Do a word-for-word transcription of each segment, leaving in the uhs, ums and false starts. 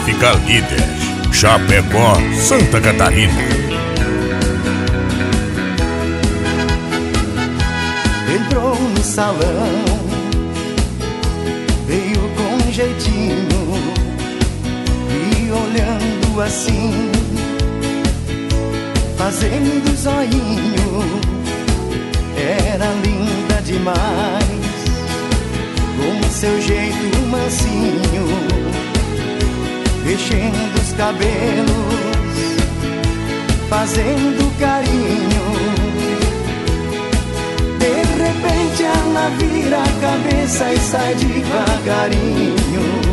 fica líder. Chapecó, Santa Catarina. Entrou no salão, veio com jeitinho e olhando assim, fazendo zoinho. Era linda demais, com seu jeito mansinho, mexendo os cabelos, fazendo carinho. De repente ela vira a cabeça e sai devagarinho.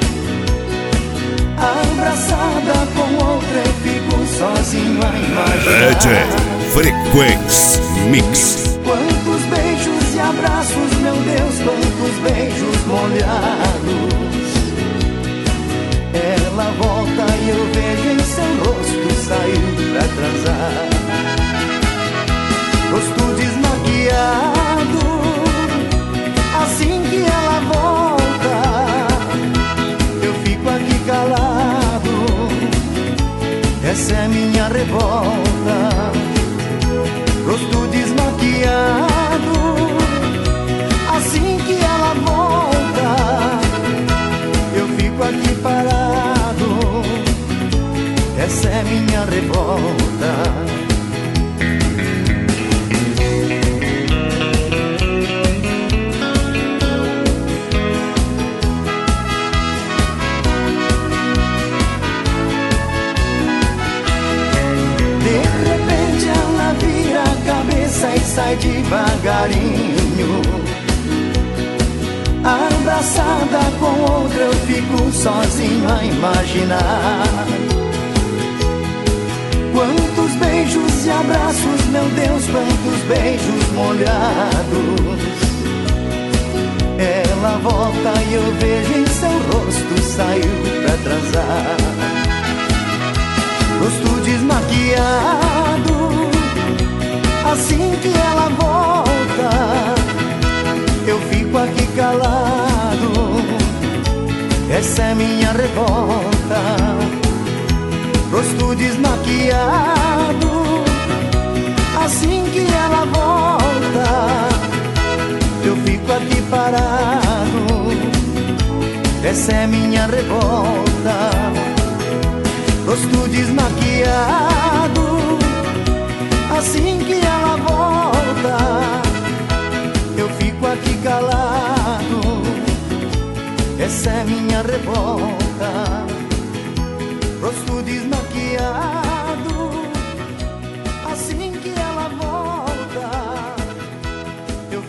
Abraçada com outra eu fico sozinho a imaginar. D J Frequência Mix. Quantos beijos e abraços, meu Deus, quantos beijos molhados. Ela volta e eu vejo em seu rosto, saiu pra transar. Rosto desmaquiado, assim que ela volta, eu fico aqui calado. Essa é minha revolta. Rosto desmaquiado, assim que ela volta, eu fico aqui parado. Essa é minha revolta. E sai devagarinho. Abraçada com outra eu fico sozinho a imaginar. Quantos beijos e abraços, meu Deus, quantos beijos molhados. Ela volta e eu vejo em seu rosto, saiu pra transar. Rosto desmaquiado, assim que ela volta, eu fico aqui calado. Essa é minha revolta. Rosto desmaquiado, assim que ela volta, eu fico aqui parado. Essa é minha revolta. Rosto desmaquiado, assim que ela volta, eu fico aqui calado. Essa é minha revolta. Rosto desmaquiado.